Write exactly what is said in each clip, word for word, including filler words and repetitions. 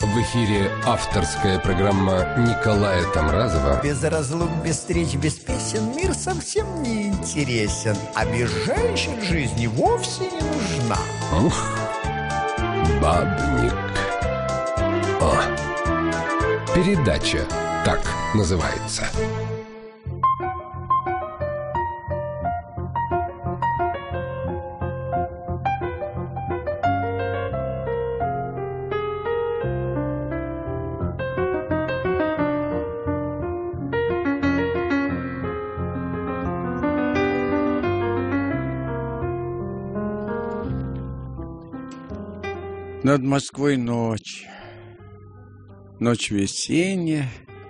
В эфире авторская программа Николая Тамразова. Без разлук, без встреч, без песен мир совсем не интересен. А без женщин жизни вовсе не нужна. Ух, бабник. О, передача так называется. Над Москвой ночь, ночь весенняя,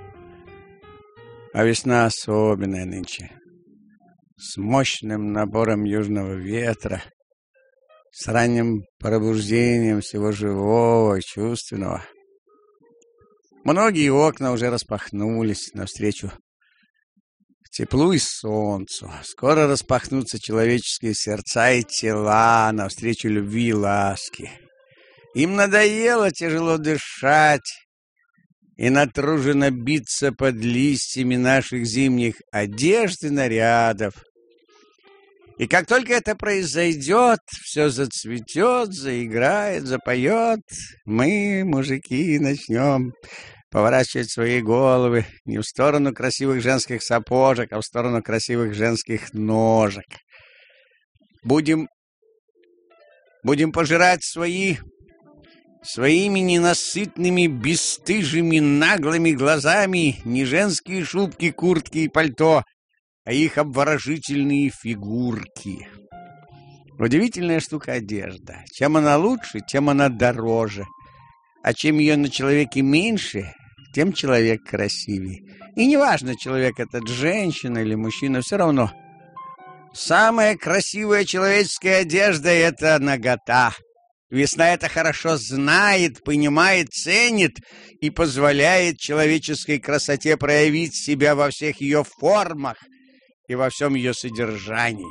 а весна особенная нынче, с мощным набором южного ветра, с ранним пробуждением всего живого и чувственного. Многие окна уже распахнулись навстречу теплу и солнцу. Скоро распахнутся человеческие сердца и тела навстречу любви и ласке. Им надоело тяжело дышать и натруженно биться под листьями наших зимних одежд и нарядов. И как только это произойдет, все зацветет, заиграет, запоет, мы, мужики, начнем поворачивать свои головы не в сторону красивых женских сапожек, а в сторону красивых женских ножек. Будем, будем пожирать свои... Своими ненасытными, бесстыжими, наглыми глазами не женские шубки, куртки и пальто, а их обворожительные фигурки. Удивительная штука одежда. Чем она лучше, тем она дороже. А чем ее на человеке меньше, тем человек красивее. И неважно, человек этот женщина или мужчина, все равно. Самая красивая человеческая одежда — это нагота. Весна это хорошо знает, понимает, ценит и позволяет человеческой красоте проявить себя во всех ее формах и во всем ее содержании.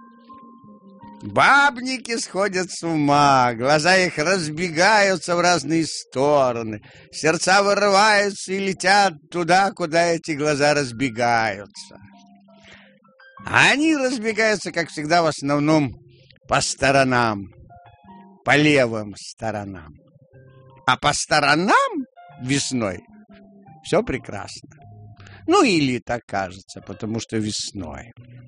Бабники сходят с ума, глаза их разбегаются в разные стороны, сердца вырываются и летят туда, куда эти глаза разбегаются. А они разбегаются, как всегда, в основном по сторонам. По левым сторонам. А по сторонам весной все прекрасно. Ну, или так кажется, потому что весной.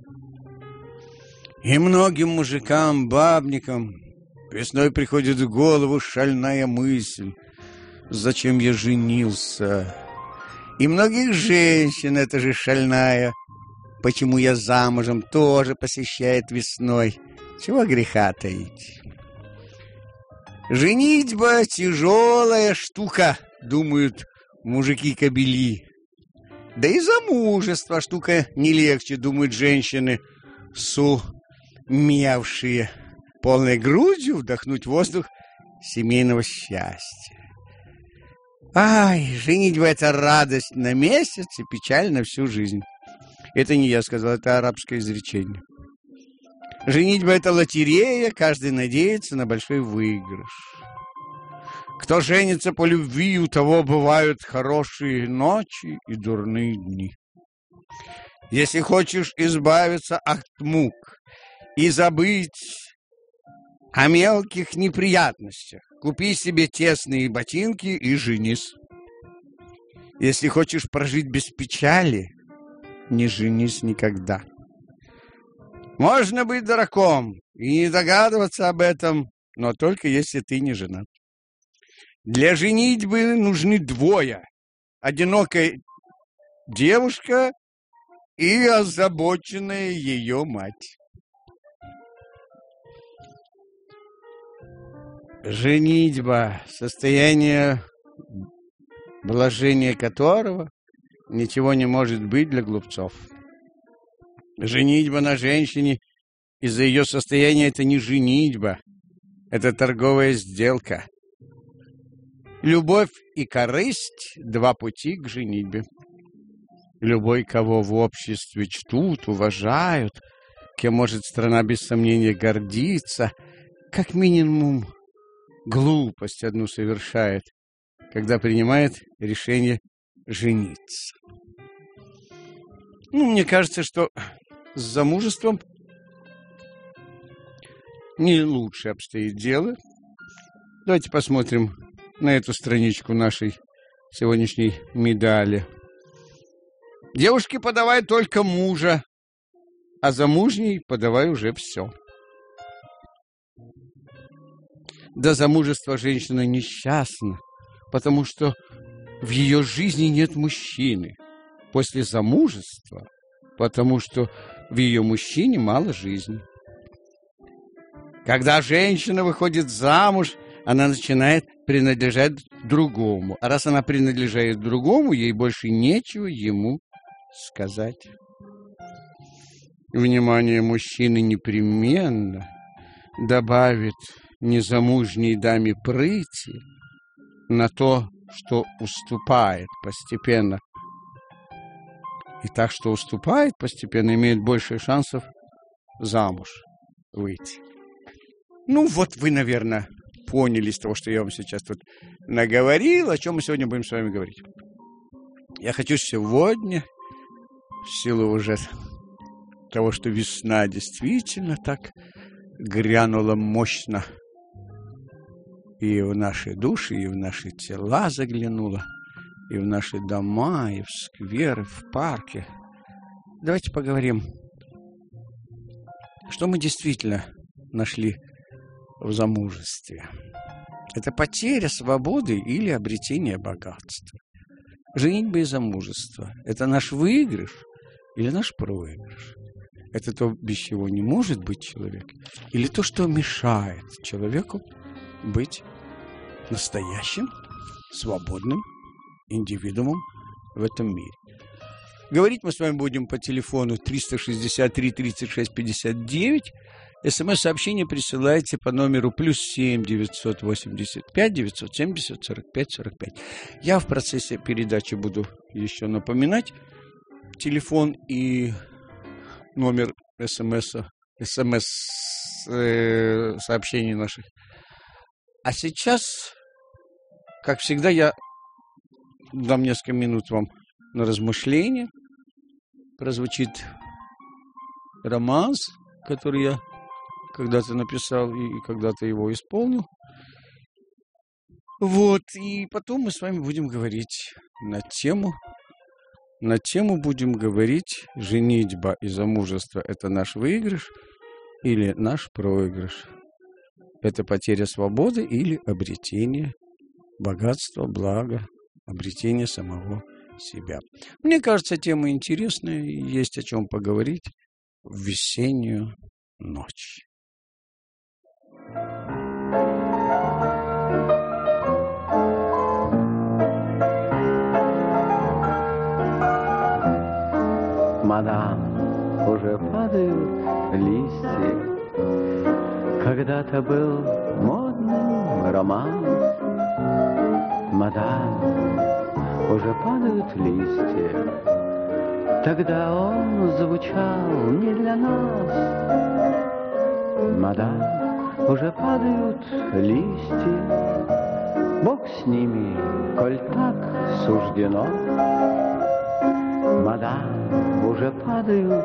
И многим мужикам, бабникам весной приходит в голову шальная мысль: зачем я женился? И многих женщин эта же шальная: почему я замужем, тоже посещает весной. Чего греха таить? Женитьба — тяжелая штука, думают мужики-кобели. Да и замужество — штука не легче, думают женщины, сумевшие полной грудью вдохнуть воздух семейного счастья. Ай, женитьба — это радость на месяц и печаль на всю жизнь. Это не я сказал, это арабское изречение. Женитьба — это лотерея, каждый надеется на большой выигрыш. Кто женится по любви, у того бывают хорошие ночи и дурные дни. Если хочешь избавиться от мук и забыть о мелких неприятностях, купи себе тесные ботинки и женись. Если хочешь прожить без печали, не женись никогда. Можно быть дураком и не догадываться об этом, но только если ты не женат. Для женитьбы нужны двое: одинокая девушка и озабоченная ее мать. Женитьба — состояние, блажение которого ничего не может быть для глупцов. Женитьба на женщине из-за ее состояния — это не женитьба, это торговая сделка. Любовь и корысть — два пути к женитьбе. Любой, кого в обществе чтут, уважают, кем может страна без сомнения гордиться, как минимум глупость одну совершает, когда принимает решение жениться. Ну, мне кажется, что с замужеством не лучше обстоит дело. Давайте посмотрим на эту страничку нашей сегодняшней медали. Девушке подавай только мужа, а замужней подавай уже все. До замужества женщина несчастна, потому что в ее жизни нет мужчины. После замужества, потому что в ее мужчине мало жизни. Когда женщина выходит замуж, она начинает принадлежать другому. А раз она принадлежит другому, ей больше нечего ему сказать. Внимание мужчины непременно добавит незамужней даме прыти на то, что уступает постепенно. И так, что уступает постепенно, имеет больше шансов замуж выйти. Ну, вот вы, наверное, поняли из того, что я вам сейчас тут наговорил, о чем мы сегодня будем с вами говорить. Я хочу сегодня, в силу уже того, что весна действительно так грянула мощно и в наши души, и в наши тела заглянула, и в наши дома, и в скверы, в парки. Давайте поговорим, что мы действительно нашли в замужестве. Это потеря свободы или обретение богатства. Женитьба и замужество – это наш выигрыш или наш проигрыш? Это то, без чего не может быть человек, или то, что мешает человеку быть настоящим, свободным индивидуумом в этом мире. Говорить мы с вами будем по телефону триста шестьдесят три тридцать шесть пятьдесят девять. СМС-сообщение присылайте по номеру плюс семь девятьсот восемьдесят пять девятьсот семьдесят сорок пять сорок пять. Я в процессе передачи буду еще напоминать телефон и номер СМС-сообщений наших. А сейчас, как всегда, я дам несколько минут вам на размышление. Прозвучит романс, который я когда-то написал и когда-то его исполнил. Вот, и потом мы с вами будем говорить на тему, на тему будем говорить: женитьба и замужество – это наш выигрыш или наш проигрыш? Это потеря свободы или обретение богатства, блага, обретение самого себя? Мне кажется, тема интересная, и есть о чем поговорить в весеннюю ночь. Мадам, уже падают листья. Когда-то был модным романс. Мадам, уже падают листья. Тогда он звучал не для нас. Мадам, уже падают листья. Бог с ними, коль так суждено. Мадам, уже падают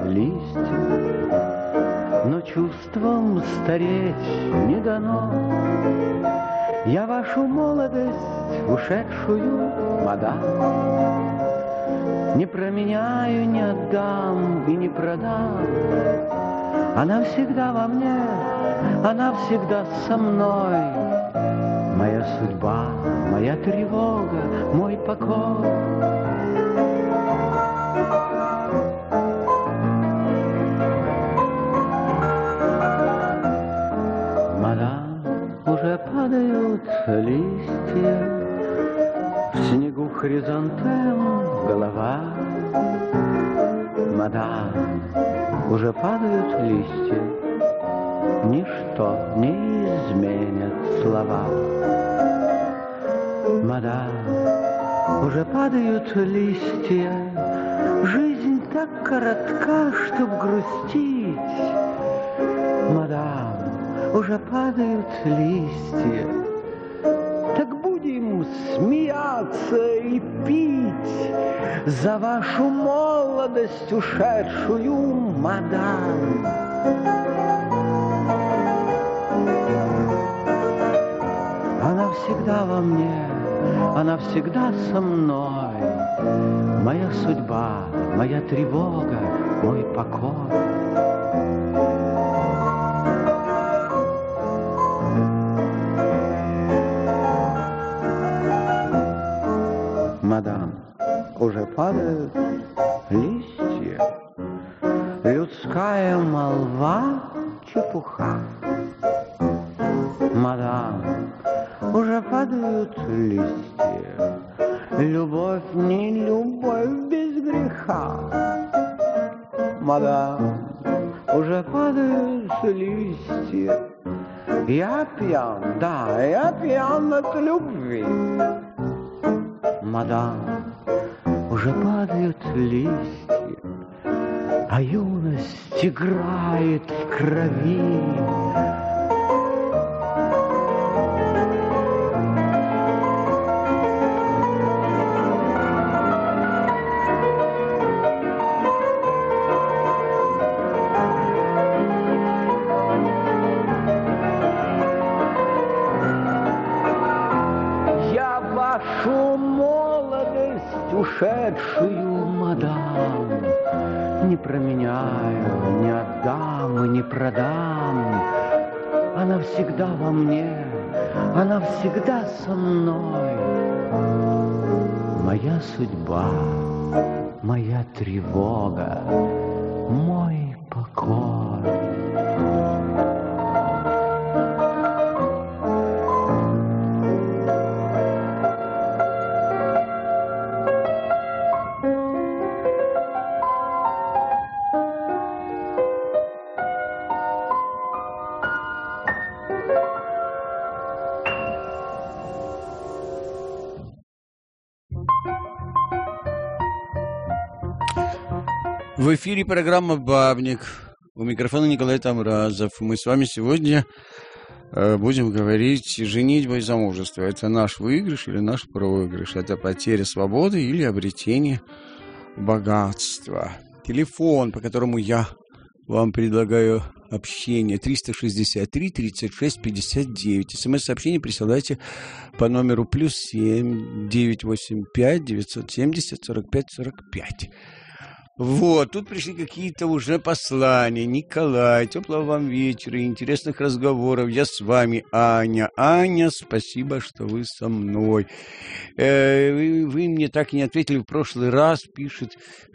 листья, но чувством стареть не дано. Я вашу молодость ушедшую, мадам, не променяю, не отдам и не продам. Она всегда во мне, она всегда со мной. Моя судьба, моя тревога, мой покой. Падают листья, в снегу хризантем голова. Мадам, уже падают листья, ничто не изменит слова. Мадам, уже падают листья, жизнь так коротка, чтоб грустить. Мадам, уже падают листья, так будем смеяться и пить за вашу молодость ушедшую, мадам. Она всегда во мне, она всегда со мной, моя судьба, моя тревога, мой покой. Мадам, уже падают листья, людская молва чепуха. Мадам, уже падают листья, любовь не любовь без греха. Мадам, уже падают листья, я пьян, да, я пьян от любви. Мадам, уже падают листья, а юность играет в крови. Ушедшую, мадам, не променяю, не отдам и не продам. Она всегда во мне, она всегда со мной. Моя судьба, моя тревога, мой покой. В эфире программа «Бабник». У микрофона Николай Тамразов. Мы с вами сегодня э, будем говорить «Женитьба и замужество». Это наш выигрыш или наш проигрыш? Это потеря свободы или обретение богатства? Телефон, по которому я вам предлагаю общение, триста шестьдесят три тридцать шесть пятьдесят девять. СМС-сообщение присылайте по номеру плюс семь девятьсот восемьдесят пять девятьсот семьдесят сорок пять сорок пять. Вот, тут пришли какие-то уже послания. Николай, теплого вам вечера, интересных разговоров. Я с вами, Аня. Аня, спасибо, что вы со мной. Э, вы, вы мне так и не ответили в прошлый раз, пишет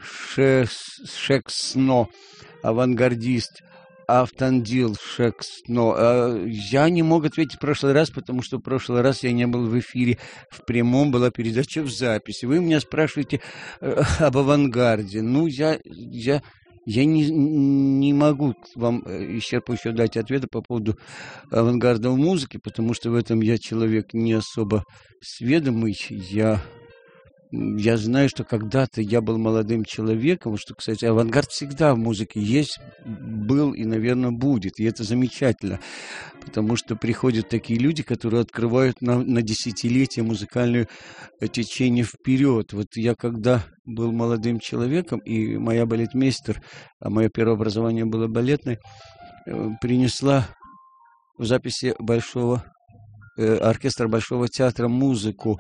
Шексно, авангардист. Автандил Шексно. Я не мог ответить в прошлый раз, потому что в прошлый раз я не был в эфире в прямом, была передача в записи. Вы меня спрашиваете об авангарде. Ну, я, я, я не, не могу вам исчерпывающе дать ответы по поводу авангарда в музыке, потому что в этом я человек не особо сведомый. Я... Я знаю, что когда-то я был молодым человеком, что, кстати, авангард всегда в музыке есть, был и, наверное, будет. И это замечательно, потому что приходят такие люди, которые открывают на, на десятилетия музыкальное течение вперед. Вот я когда был молодым человеком, и моя балетмейстер, а мое первое образование было балетное, принесла в записи большого э, оркестра Большого театра музыку,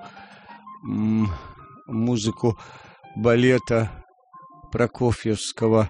музыку балета Прокофьевского.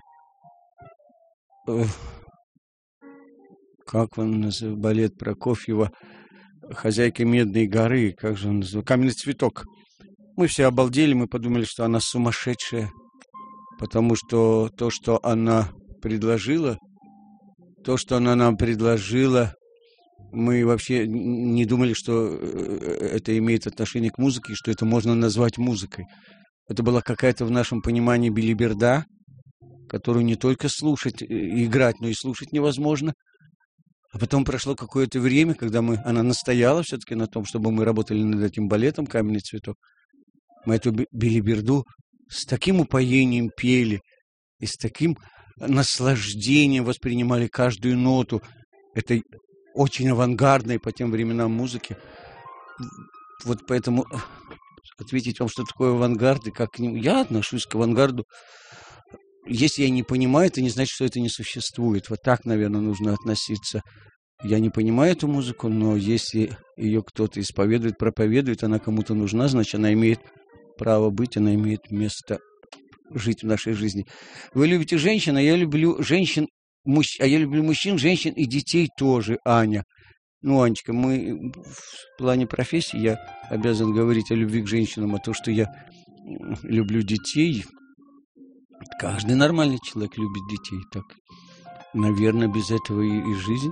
Как он называется? Балет Прокофьева «Хозяйка Медной горы». Как же он называется? «Каменный цветок». Мы все обалдели, мы подумали, что она сумасшедшая, потому что то, что она предложила, то, что она нам предложила, мы вообще не думали, что это имеет отношение к музыке, что это можно назвать музыкой. Это была какая-то в нашем понимании белиберда, которую не только слушать, играть, но и слушать невозможно. А потом прошло какое-то время, когда мы, она настояла все-таки на том, чтобы мы работали над этим балетом «Каменный цветок». Мы эту белиберду с таким упоением пели и с таким наслаждением воспринимали каждую ноту этой очень авангардной по тем временам музыки. вот поэтому ответить вам, что такое авангард и как к нему... Я отношусь к авангарду. Если я не понимаю, это не значит, что это не существует. Вот так, наверное, нужно относиться. Я не понимаю эту музыку, но если ее кто-то исповедует, проповедует, она кому-то нужна, значит, она имеет право быть, она имеет место жить в нашей жизни. Вы любите женщин, а я люблю женщин, мужч... а я люблю мужчин, женщин и детей тоже, Аня. Ну, Анечка, мы в плане профессии, я обязан говорить о любви к женщинам, а то, что я люблю детей, каждый нормальный человек любит детей, так, наверное, без этого и, и жизнь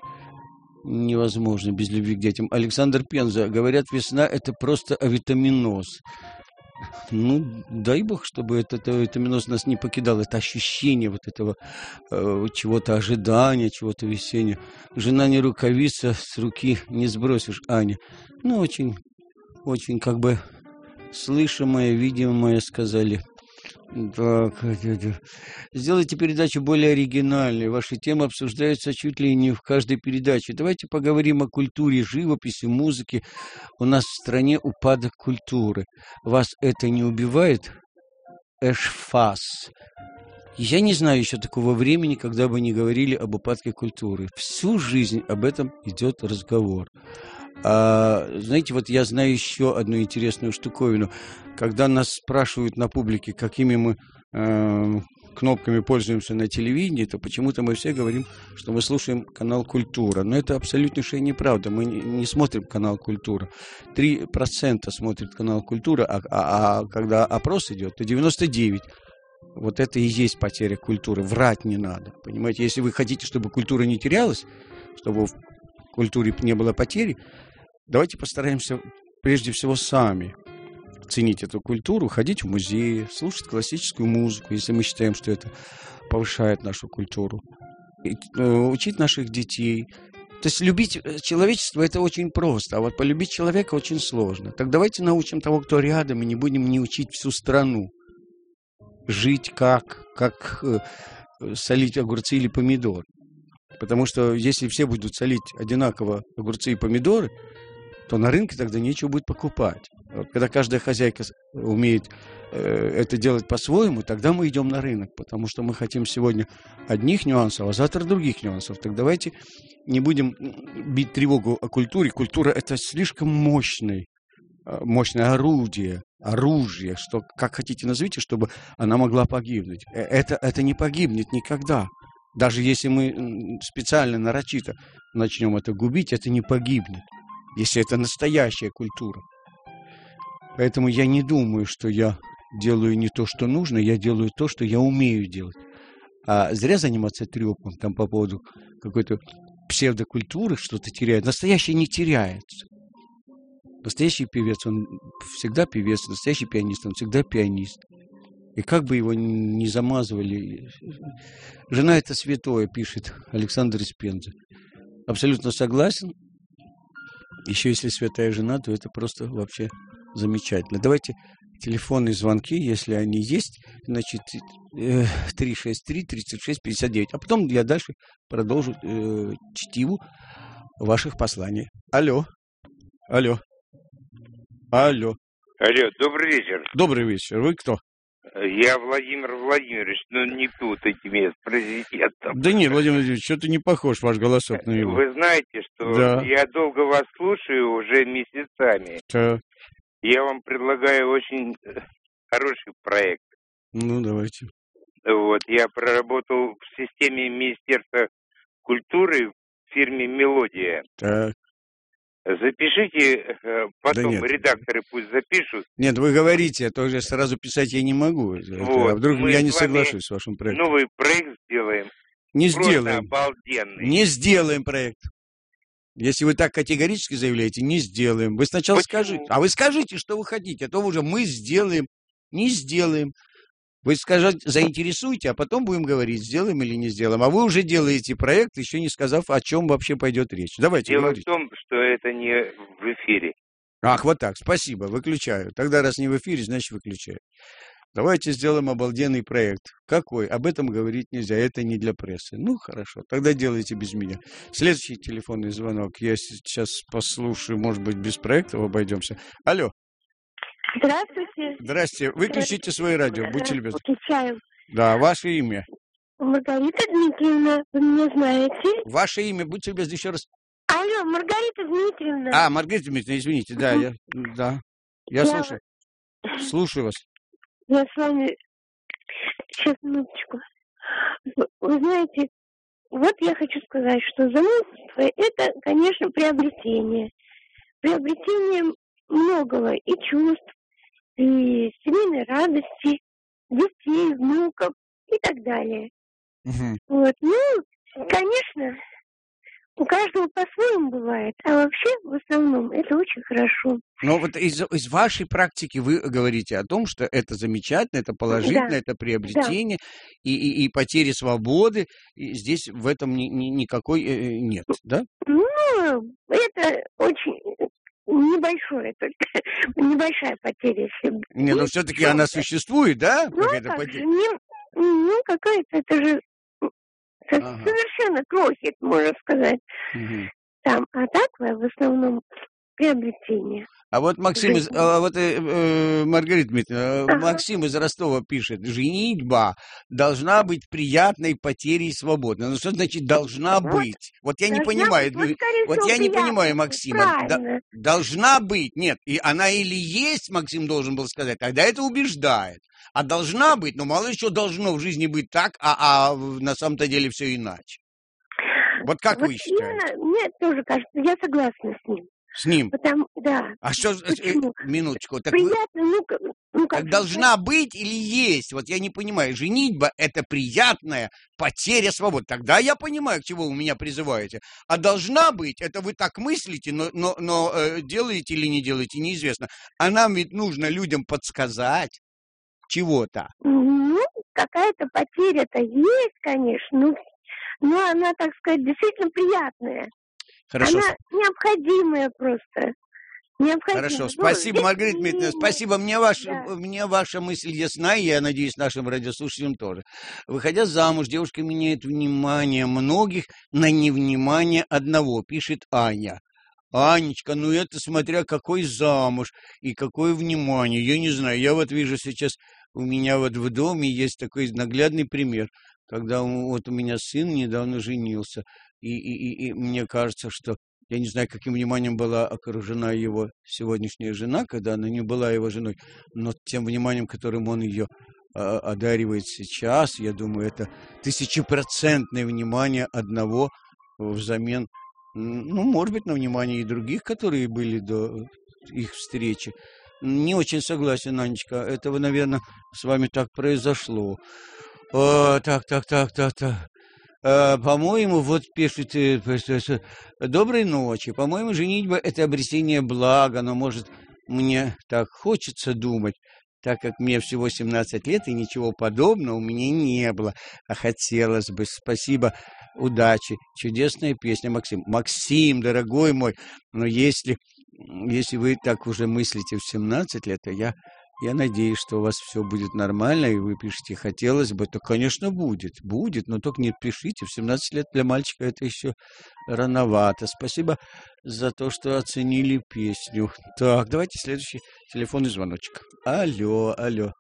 невозможно, без любви к детям. Александр Пенза, говорят, весна – это просто авитаминоз. Ну, дай бог, чтобы этот авитаминоз нас не покидал. Это ощущение вот этого э, чего-то ожидания, чего-то весеннего. Жена не рукавица, с руки не сбросишь, Аня. Ну, очень, очень как бы слышимое, видимое сказали. Так, сделайте передачу более оригинальной. Ваши темы обсуждаются чуть ли не в каждой передаче. Давайте поговорим о культуре, живописи, музыке. У нас в стране упадок культуры. Вас это не убивает? Эшфас. Я не знаю еще такого времени, когда бы не говорили об упадке культуры. Всю жизнь об этом идет разговор. А, знаете, вот я знаю еще одну интересную штуковину. Когда нас спрашивают на публике, какими мы э, кнопками пользуемся на телевидении, то почему-то мы все говорим, что мы слушаем канал «Культура». Но это абсолютнейшая неправда. Мы не, не смотрим канал «Культура». три процента смотрят канал «Культура», а, а, а когда опрос идет, то девяносто девять процентов. Вот это и есть потеря культуры. Врать не надо. Понимаете, если вы хотите, чтобы культура не терялась, чтобы в культуре не было потери, давайте постараемся прежде всего сами ценить эту культуру, ходить в музеи, слушать классическую музыку, если мы считаем, что это повышает нашу культуру, и, э, учить наших детей. То есть любить человечество – это очень просто, а вот полюбить человека очень сложно. Так давайте научим того, кто рядом, и не будем не учить всю страну жить как, как э, солить огурцы или помидоры. Потому что если все будут солить одинаково огурцы и помидоры, то на рынке тогда нечего будет покупать. Вот, когда каждая хозяйка умеет э, это делать по-своему, тогда мы идем на рынок, потому что мы хотим сегодня одних нюансов, а завтра других нюансов. Так давайте не будем бить тревогу о культуре. Культура – это слишком мощный, мощное орудие, оружие, что, как хотите назовите, чтобы она могла погибнуть. Это, это не погибнет никогда. Даже если мы специально, нарочито начнем это губить, это не погибнет, если это настоящая культура. Поэтому я не думаю, что я делаю не то, что нужно, я делаю то, что я умею делать. А зря заниматься трёпом там по поводу какой-то псевдокультуры, что-то теряет. Настоящее не теряется. Настоящий певец, он всегда певец, настоящий пианист, он всегда пианист. И как бы его ни замазывали... Жена – это святое, пишет Александр из Пензы. Абсолютно согласен. Еще если святая жена, то это просто вообще замечательно. Давайте телефонные звонки, если они есть, значит, три шесть три тридцать шесть пятьдесят девять. А потом я дальше продолжу э, чтиву ваших посланий. Алло. Алло. Алло. Алло, добрый вечер. Добрый вечер. Вы кто? Я Владимир Владимирович, но не путайте меня с президентом. Да нет, Владимир Владимирович, что-то не похож ваш голосок на него. Вы знаете, что да. Я долго вас слушаю уже месяцами. Да. Я вам предлагаю очень хороший проект. Ну, давайте. Вот, я проработал в системе Министерства культуры в фирме «Мелодия». Так. Запишите, потом да редакторы пусть запишут. Нет, вы говорите, а то же сразу писать я не могу. Вот, а вдруг я не соглашусь с вашим проектом. Новый проект сделаем. Не Просто сделаем. Обалденный. Не сделаем проект. Если вы так категорически заявляете, не сделаем. Вы сначала Почему? скажите. А вы скажите, что вы хотите. А то уже мы сделаем. Не сделаем. Вы скажите, заинтересуйте, а потом будем говорить, сделаем или не сделаем. А вы уже делаете проект, еще не сказав, о чем вообще пойдет речь. Давайте Дело говорить. в том, что это не в эфире. Ах, вот так, спасибо, выключаю. Тогда раз не в эфире, значит выключаю. Давайте сделаем обалденный проект. Какой? Об этом говорить нельзя, это не для прессы. Ну, хорошо, тогда делайте без меня. Следующий телефонный звонок. Я сейчас послушаю, может быть, без проектов обойдемся. Алло. Здравствуйте. Здрасте. Выключите свое радио, будьте любезны. Включаю. Да, ваше имя. Маргарита Дмитриевна, вы меня знаете? Ваше имя, будьте любезны, еще раз. Алло, Маргарита Дмитриевна. А, Маргарита Дмитриевна, извините, да, я, да, я, я слушаю. Слушаю вас. Я с вами... Сейчас, минуточку. Вы знаете, вот я хочу сказать, что замужество – это, конечно, приобретение. Приобретение многого и чувств, и семейной радости, детей, внуков и так далее. Угу. Вот. Ну, конечно, у каждого по-своему бывает, а вообще, в основном, это очень хорошо. Но вот из, из вашей практики вы говорите о том, что это замечательно, это положительно, да. Это приобретение, да. и, и, и потери свободы, и здесь в этом ни, ни, никакой э, нет, да? Ну, это очень... Небольшое только, небольшая потеря. Не, но все-таки она существует, да? Ну, как же, не, ну, какая-то, это же ага. совершенно крохит, можно сказать. Угу. Там, а так, в основном, приобретение. А вот Максим, из, а вот э, э, Маргарита Дмитриевна, ага. Максим из Ростова пишет, женитьба должна быть приятной потерей свободы. Ну, что значит должна вот. быть? Вот я должна не понимаю, быть, вот, вот я не понимаю, Максима. Д- должна быть, нет, и она или есть, Максим должен был сказать, тогда это убеждает. А должна быть, ну, мало ли что должно в жизни быть так, а, а на самом-то деле все иначе. Вот как вот вы считаете? Именно, мне тоже кажется, я согласна с ним. С ним? Потому, да. А что, Почему? минуточку. Так приятно, вы... ну, ну, как так должна быть или есть? Вот я не понимаю. Женитьба – это приятная потеря свободы. Тогда я понимаю, к чему вы меня призываете. А должна быть – это вы так мыслите, но, но, но э, делаете или не делаете, неизвестно. А нам ведь нужно людям подсказать чего-то. Ну, какая-то потеря-то есть, конечно, но, но она, так сказать, действительно приятная. Хорошо. Она необходимая просто. Необходимая. Хорошо, спасибо, ну, Маргарита Дмитриевна, спасибо. Мне, ваш, да. мне ваша мысль ясна, и я надеюсь, нашим радиослушателям тоже. Выходя замуж, девушка меняет внимание многих на невнимание одного, пишет Аня. Анечка, ну это смотря какой замуж и какое внимание. Я не знаю, я вот вижу сейчас, у меня вот в доме есть такой наглядный пример, когда вот у меня сын недавно женился. И, и, и мне кажется, что я не знаю, каким вниманием была окружена его сегодняшняя жена, когда она не была его женой, но тем вниманием, которым он ее а, одаривает сейчас, я думаю, это тысячепроцентное внимание одного взамен, ну, может быть, на внимание и других, которые были до их встречи. Не очень согласен, Анечка, это, наверное, с вами так произошло. О, так, так, так, так, так. Uh, по-моему, вот пишет, доброй ночи, по-моему, женитьба – это обретение блага, но, может, мне так хочется думать, так как мне всего семнадцать лет, и ничего подобного у меня не было, а хотелось бы. Спасибо, удачи, чудесная песня, Максим. Максим, дорогой мой, но если, если вы так уже мыслите в семнадцать лет, то я... Я надеюсь, что у вас все будет нормально, и вы пишете «хотелось бы», то, конечно, будет, будет, но только не пишите. В семнадцать лет для мальчика это еще рановато. Спасибо за то, что оценили песню. Так, давайте следующий телефонный звоночек. Алло, алло.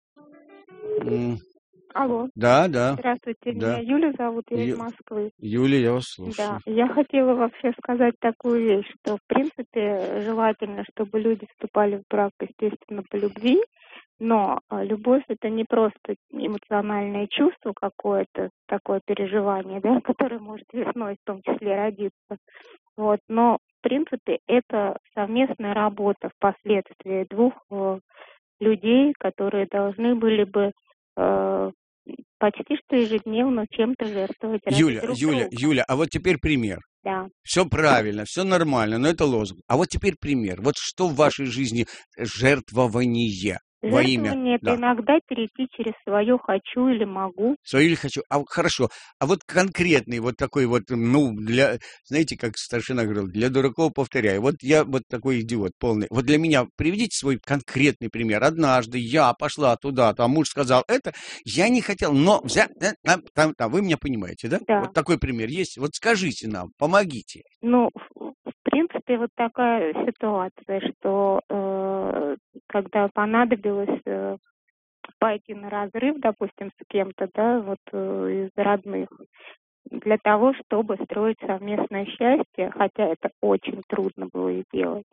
Алло. Да, да. Здравствуйте, да. меня Юля зовут, я Ю... из Москвы. Юля, я вас слушаю. Да, я хотела вообще сказать такую вещь, что, в принципе, желательно, чтобы люди вступали в брак, естественно, по любви, но любовь – это не просто эмоциональное чувство какое-то, такое переживание, да, которое может весной в том числе родиться. Вот, но, в принципе, это совместная работа впоследствии двух э, людей, которые должны были бы э, почти что ежедневно чем-то жертвовать. Юля, друг Юля, друга. Юля, а вот теперь пример. Да. Все правильно, все нормально, но это лозунг. А вот теперь пример. Вот что в вашей жизни жертвование? Во имя. Жертвование – это Да. иногда перейти через свое «хочу» или «могу». Свое или хочу. А хорошо. А вот конкретный вот такой вот, ну, для, знаете, как старшина говорил, для дураков повторяю. Вот я вот такой идиот полный. Вот для меня приведите свой конкретный пример. Однажды я пошла туда-то, а муж сказал это, я не хотел, но взять, там, там, там, вы меня понимаете, да? Да. Вот такой пример есть. Вот скажите нам, помогите. Ну, в в принципе, вот такая ситуация, что э, когда понадобилось э, пойти на разрыв, допустим, с кем-то, да, вот э, из родных, для того, чтобы строить совместное счастье, хотя это очень трудно было сделать.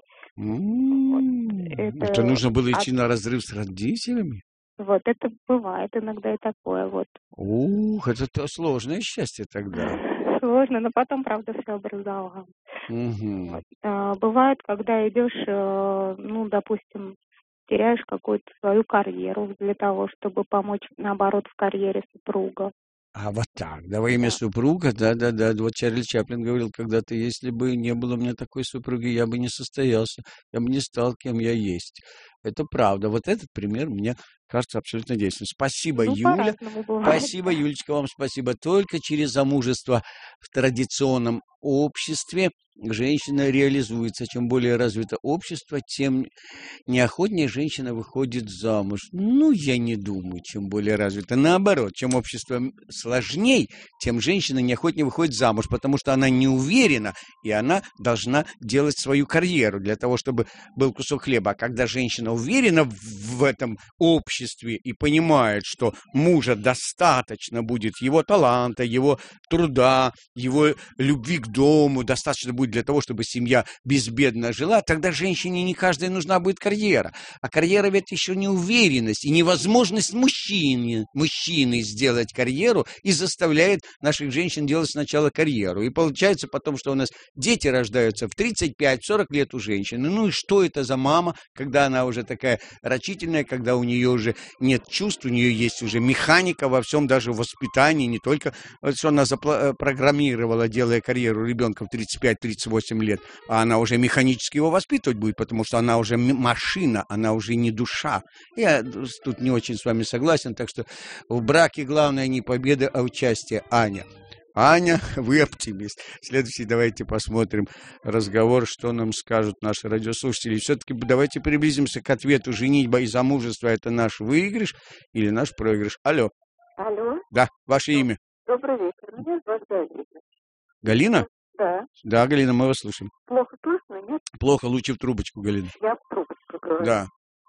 М, это Это нужно было идти от- на разрыв с родителями? Вот это бывает иногда и такое вот. Ух, это то сложное счастье тогда. Сложно, но потом, правда, все образовалось. Мгм. Вот. А, бывает, когда идешь, э, ну, допустим, теряешь какую-то свою карьеру для того, чтобы помочь, наоборот, в карьере супруга. А вот так, да, во имя Да. супруга, да-да-да. Вот Чарли Чаплин говорил когда-то, если бы не было у меня такой супруги, я бы не состоялся, я бы не стал, кем я есть. Это правда. Вот этот пример мне кажется абсолютно действенным. Спасибо, Ну, Юля. по-разному бывает. Спасибо, Юлечка, вам спасибо. Только через замужество в традиционном обществе женщина реализуется. Чем более развито общество, тем неохотнее женщина выходит замуж. Ну, я не думаю, чем более развито. Наоборот, чем общество сложней, тем женщина неохотнее выходит замуж, потому что она не уверена, и она должна делать свою карьеру для того, чтобы был кусок хлеба. А когда женщина уверена в, в этом обществе и понимает, что мужа достаточно будет его таланта, его труда, его любви к дому, достаточно будет для того, чтобы семья безбедно жила, тогда женщине не каждой нужна будет карьера. А карьера ведь еще не уверенность и невозможность мужчины, мужчины сделать карьеру и заставляет наших женщин делать сначала карьеру. И получается потом, что у нас дети рождаются в тридцать пять сорок лет у женщины. Ну и что это за мама, когда она уже такая рачительная, когда у нее уже нет чувств, у нее есть уже механика во всем, даже в воспитании, не только что она запрограммировала, делая карьеру ребенка в тридцать пять тридцать восемь лет, а она уже механически его воспитывать будет, потому что она уже машина, она уже не душа. Я тут не очень с вами согласен, так что в браке главное не победа, а участие. Аня. Аня, вы оптимист. Следующий давайте посмотрим разговор, что нам скажут наши радиослушатели. Все-таки давайте приблизимся к ответу. Женитьба и замужество – это наш выигрыш или наш проигрыш? Алло. Алло. Да, ваше имя. Добрый вечер. Меня зовут Галина. Галина? Да. Да, Галина, мы вас слушаем. Плохо слышно, нет? Плохо, лучше в трубочку, Галина. Я в трубочку говорю. Да.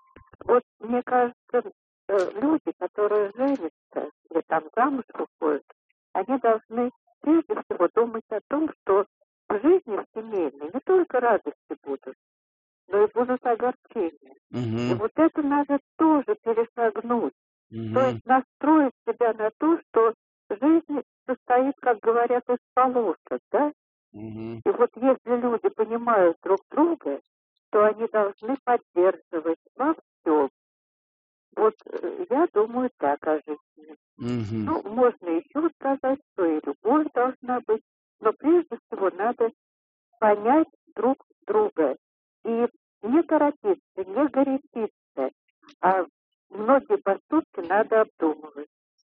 Вот мне кажется, люди, которые женятся или там замуж выходят, они должны прежде всего думать о том, что в жизни в семейной не только радости будут, но и будут огорчения. Угу. И вот это надо тоже перешагнуть. Угу. То есть настроить себя на то, что жизнь состоит, как говорят, из полосок, да? Угу. И вот если люди понимают друг друга, то они должны поддерживать во всем. Вот э, я думаю так о жизни. Угу. Ну, можно еще сказать, что и любовь должна быть, но прежде всего надо понять друг друга и не торопиться, не горячиться, а многие поступки надо обдумывать.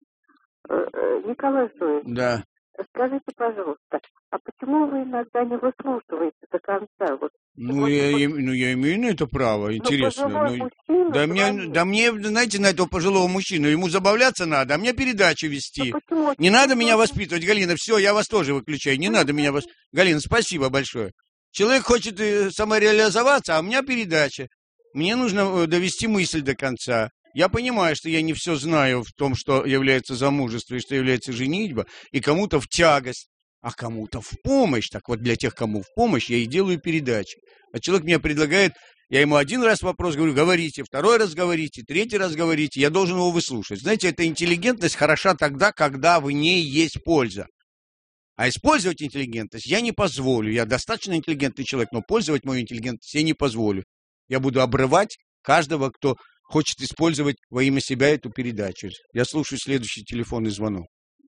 Э, э, Николай Зоевич, Да. скажите, пожалуйста, а почему вы иногда не выслушиваете до конца? Вот, Ну, вот, я, вот, им- ну, я имею на это право, интересно. Ну, пожилой Ну, мужчина да, мне, звонит. да мне, знаете, на этого пожилого мужчину, ему забавляться надо, а мне передачу Ну, вести. почему? Не надо меня Почему? воспитывать, Галина, все, я вас тоже выключаю, не надо меня вас... Галина, спасибо большое. Человек хочет э, самореализоваться, а у меня передача. Мне нужно э, довести мысль до конца. Я понимаю, что я не все знаю в том, что является замужество и что является женитьба, и кому-то в тягость, а кому-то в помощь. Так вот, для тех, кому в помощь, я и делаю передачи. А человек мне предлагает, я ему один раз вопрос говорю, говорите, второй раз говорите, третий раз говорите, я должен его выслушать. Знаете, эта интеллигентность хороша тогда, когда в ней есть польза. А использовать интеллигентность я не позволю. Я достаточно интеллигентный человек, но пользовать мою интеллигентность я не позволю. Я буду обрывать каждого, кто хочет использовать во имя себя эту передачу. Я слушаю следующий телефонный звонок.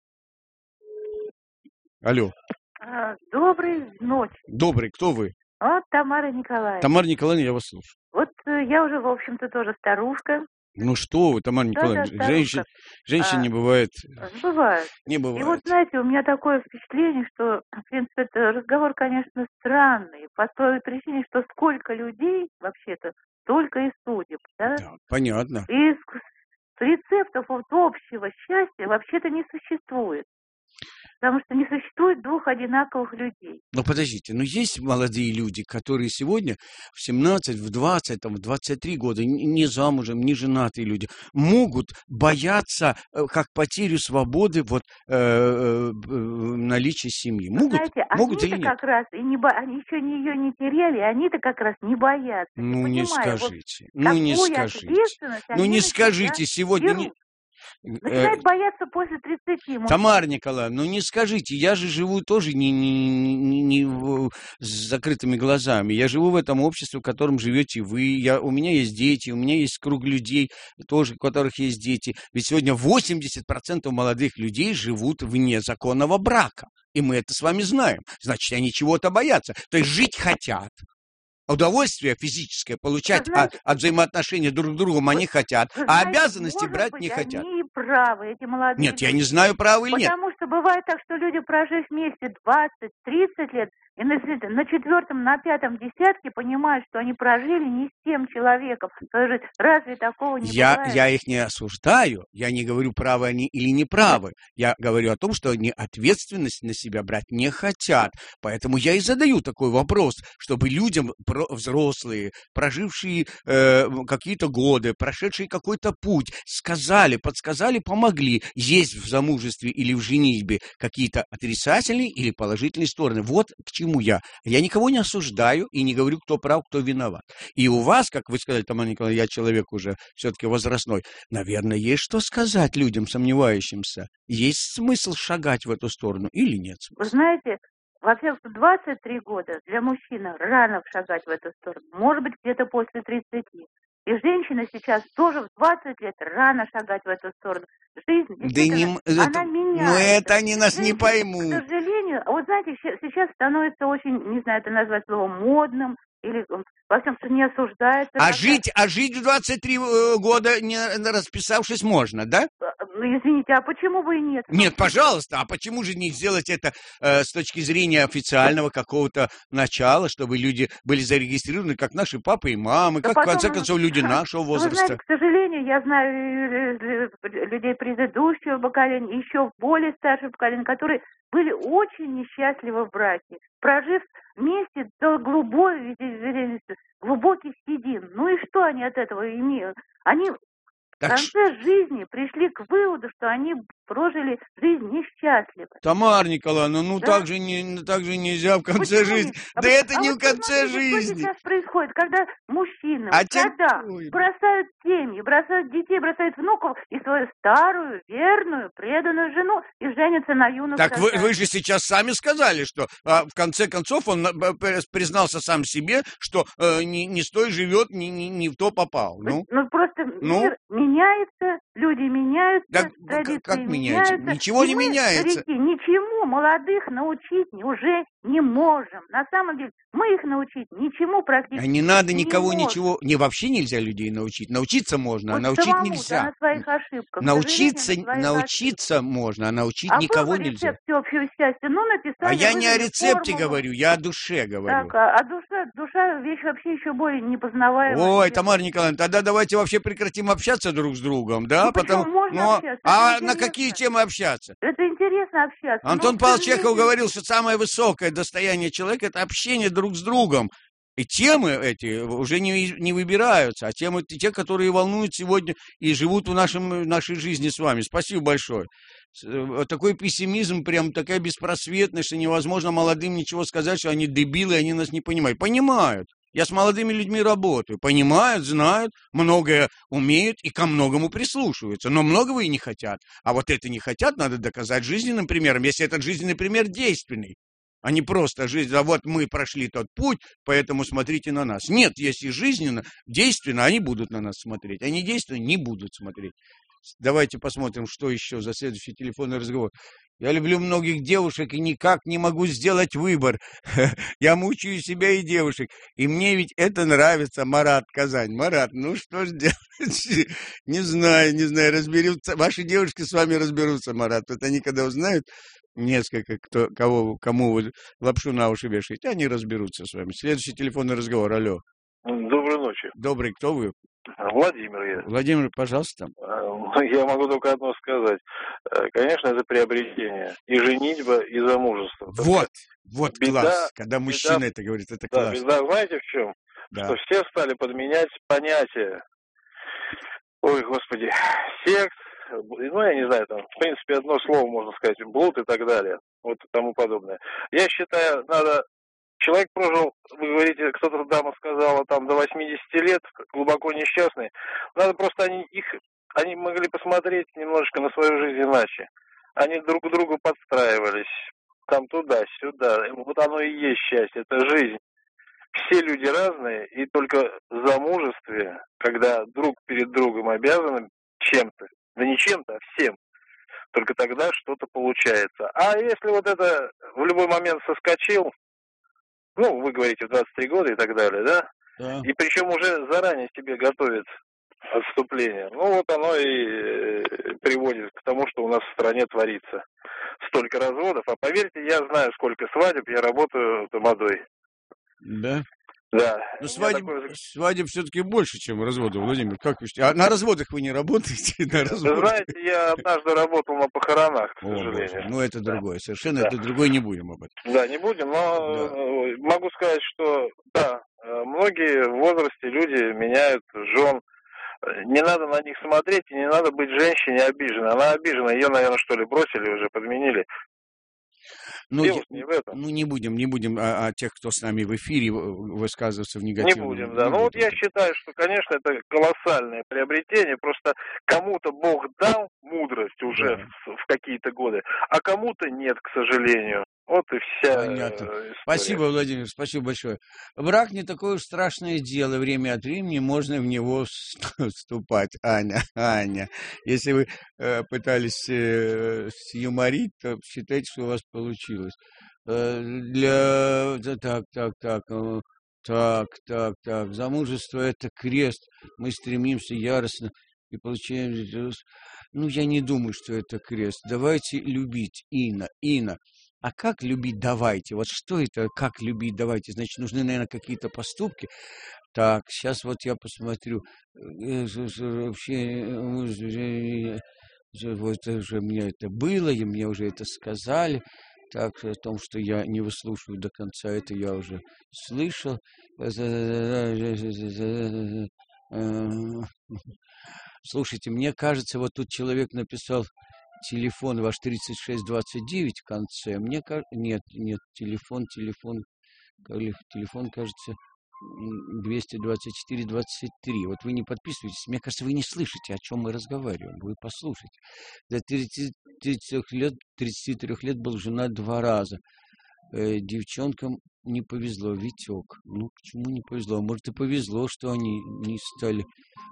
Алло. А, Доброй ночи. Добрый, кто вы? Вот Тамара Николаевна. Тамара Николаевна, я вас слушаю. Вот э, я уже, в общем-то, тоже старушка. Ну что вы, Тамара Николаевна, Да, да, женщин, женщин а, не бывает. Бывает. Не бывает. И вот, знаете, у меня такое впечатление, что, в принципе, это разговор, конечно, странный, по той причине, что сколько людей, вообще-то, столько и судеб, да? Да, понятно. И рецептов вот общего счастья вообще-то не существует. Потому что не существует двух одинаковых людей. Но подождите, но есть молодые люди, которые сегодня в семнадцать, в двадцать, там, в двадцать три года, не замужем, не женатые люди, могут бояться как потерю свободы вот, э, э, наличия семьи. Могут, знаете, могут или они-то нет? как раз, и не бо... они еще ее не теряли, они-то как раз не боятся. Ну, не не понимаю, скажите, вот ну, не скажите. Ну, не скажите, сегодня... Не... Начинает э... бояться после тридцати. Тамара Николаевна, ну не скажите, я же живу тоже не, не, не, не в, с закрытыми глазами. Я живу в этом обществе, в котором живете вы. Я, у меня есть дети, у меня есть круг людей, тоже, у которых есть дети. Ведь сегодня восемьдесят процентов молодых людей живут вне законного брака. И мы это с вами знаем. Значит, они чего-то боятся. То есть жить хотят. Удовольствие физическое получать знаете, от, от взаимоотношений друг с другом они хотят, а знаете, обязанности брать быть, не хотят. Они правы, эти молодые Нет, люди. Я не знаю, правы или нет. Потому что бывает так, что люди, прожив вместе двадцать-тридцать лет, и на, на четвертом, на пятом десятке понимают, что они прожили не с тем человеком. Разве такого не я, бывает? Я их не осуждаю, я не говорю, правы они или неправы. Я говорю о том, что они ответственность на себя брать не хотят. Поэтому я и задаю такой вопрос, чтобы людям, взрослые, прожившие э, какие-то годы, прошедшие какой-то путь, сказали, подсказали, помогли, есть в замужестве или в женитьбе какие-то отрицательные или положительные стороны. Вот к чему я. Я никого не осуждаю и не говорю, кто прав, кто виноват. И у вас, как вы сказали, Тамара Николаевна, я человек уже все-таки возрастной, наверное, есть что сказать людям, сомневающимся. Есть смысл шагать в эту сторону или нет смысла? Вы знаете, вообще в двадцать три года для мужчины рано шагать в эту сторону. Может быть, где-то после тридцати. И женщина сейчас тоже в двадцать лет рано шагать в эту сторону. Жизнь, да не, она это, меняется. Но это они нас Женщина, не поймут. К сожалению, вот знаете, сейчас становится очень, не знаю, это назвать словом модным, или, во всем, что не осуждается. А жить, а жить в двадцать три года, не расписавшись, можно, да? Ну, извините, а почему бы и нет? Нет, пожалуйста, а почему же не сделать это э, с точки зрения официального какого-то начала, чтобы люди были зарегистрированы, как наши папы и мамы, да как, потом, в конце концов, люди нашего возраста? Вы знаете, к сожалению, я знаю людей предыдущего поколения, еще более старшего поколения, которые были очень несчастливы в браке, прожив вместе до глубоких, глубоких седин. Ну и что они от этого имеют? Они в конце жизни пришли к выводу, что они прожили жизнь несчастливо. Тамара Николаевна, ну да? так, же не, так же нельзя в конце Почему? жизни. А да а это а не вот в конце жизни. Что сейчас происходит, когда мужчины а когда те... бросают семьи, бросают детей, бросают внуков и свою старую, верную, преданную жену и женятся на юных. Так вы, вы же сейчас сами сказали, что а, в конце концов он признался сам себе, что а, не, не с той живет, не, не, не в то попал. Ну, ну просто ну? мир меняется, люди меняются, да, традиции как меняются. меняется? Ничего и не мы, меняется. Старики, ничему молодых научить уже не можем. На самом деле мы их научить ничему практически а не надо не никого можем. ничего, не вообще нельзя людей научить. Научиться можно, вот а научить самому, нельзя. Да, на своих ошибках. Научиться, на научиться ошибках. можно, а научить а никого рецепт нельзя. Всеобщего счастья? Ну, написали, а я не о рецепте формулу. говорю, я о душе говорю. Так, а, а душа, душа вещь вообще еще более непознаваемая. Ой, Тамара Николаевна, тогда давайте вообще прекратим общаться друг с другом, да? Ну, Потому... можно Но... общаться. А это на какие темы общаться? Это интересно общаться. Антон но, Павлович сожалению... Чехов говорил, что самое высокое достояние человека – это общение друг с другом. И темы эти уже не, не выбираются, а темы те, которые волнуют сегодня и живут в нашем, нашей жизни с вами. Спасибо большое. Такой пессимизм, прям такая беспросветность, что невозможно молодым ничего сказать, что они дебилы, они нас не понимают. Понимают. Я с молодыми людьми работаю. Понимают, знают, многое умеют и ко многому прислушиваются. Но многого и не хотят. А вот это не хотят, надо доказать жизненным примером, если этот жизненный пример действенный. А не просто жизнь, а вот мы прошли тот путь, поэтому смотрите на нас. Нет, если жизненно, действенно, они будут на нас смотреть. Они действенно не будут смотреть. Давайте посмотрим, что еще за следующий телефонный разговор. Я люблю многих девушек и никак не могу сделать выбор. Я мучаю себя и девушек. И мне ведь это нравится, Марат, Казань. Марат, ну что ж делать? Не знаю, не знаю, разберутся. Ваши девушки с вами разберутся, Марат. Вот они, когда узнают несколько, кто, кого, кому вы лапшу на уши вешаете, они разберутся с вами. Следующий телефонный разговор. Алло. Доброй ночи. Добрый, кто вы? Владимир я. Владимир, пожалуйста. Я могу только одно сказать. Конечно, это приобретение. И женитьба, и замужество. Вот, вот беда, класс. Когда мужчина беда, это говорит, это да, класс. Беда, знаете в чем? Да. Что все стали подменять понятия. Ой, господи, секс, ну, я не знаю, там, в принципе, одно слово можно сказать, блуд и так далее. Вот и тому подобное. Я считаю, надо... Человек прожил, вы говорите, кто-то дама сказала, там, до восьмидесяти лет, глубоко несчастный. Надо просто они их, они могли посмотреть немножечко на свою жизнь иначе. Они друг к другу подстраивались, там туда-сюда. Вот оно и есть счастье, это жизнь. Все люди разные, и только в замужестве, когда друг перед другом обязаны чем-то, да не чем-то, а всем, только тогда что-то получается. А если вот это в любой момент соскочил, ну, вы говорите, в двадцать три года и так далее, да? Да. И причем уже заранее себе готовит отступление. Ну, вот оно и приводит к тому, что у нас в стране творится. Столько разводов. А поверьте, я знаю, сколько свадеб, я работаю тамадой. Да? Да. Но свадеб, такой... свадеб все-таки больше, чем разводов, Владимир. Как вы считаете? А на разводах вы не работаете? На Вы знаете, я однажды работал на похоронах, к сожалению. О, Боже. Ну, это да. другое. Совершенно да. это другое, не будем об этом. Да, не будем, но да. могу сказать, что да, многие в возрасте люди меняют жен. Не надо на них смотреть, и не надо быть женщине обиженной. Она обижена, ее, наверное, что ли, бросили уже, подменили. Ну, Дело не в этом. Ну, не будем, не будем о, о тех, кто с нами в эфире, высказываться в негативном. Не будем, да. Не ну, вот я считаю, что, конечно, это колоссальное приобретение. Просто кому-то Бог дал мудрость уже да. в, в какие-то годы, а кому-то нет, к сожалению. Вот и вся Понятно. История. Спасибо, Владимир, спасибо большое. Брак не такое уж страшное дело. Время от времени можно в него вступать. Аня, Аня, если вы э, пытались э, юморить, то считайте, что у вас получилось. Э, для... Так, так, так... Э, Так, так, так, замужество – это крест. Мы стремимся яростно и получаем... Ну, я не думаю, что это крест. Давайте любить, Инна, Инна. А как любить давайте? Вот что это, как любить давайте? Значит, нужны, наверное, какие-то поступки. Так, сейчас вот я посмотрю. Вообще, вот уже мне это было, и мне уже это сказали. Так, о том, что я не выслушаю до конца, это я уже слышал. Слушайте, мне кажется, вот тут человек написал телефон ваш тридцать шесть двадцать девять в конце. Мне кажется, нет, нет, телефон, телефон, телефон, кажется, двести двадцать четыре двадцать три. Вот вы не подписываетесь. Мне кажется, вы не слышите, о чем мы разговариваем. Вы послушайте. До тридцати трёх лет, тридцати трёх лет был женат два раза. Э, девчонкам не повезло. Витек. Ну, почему не повезло? Может, и повезло, что они не стали...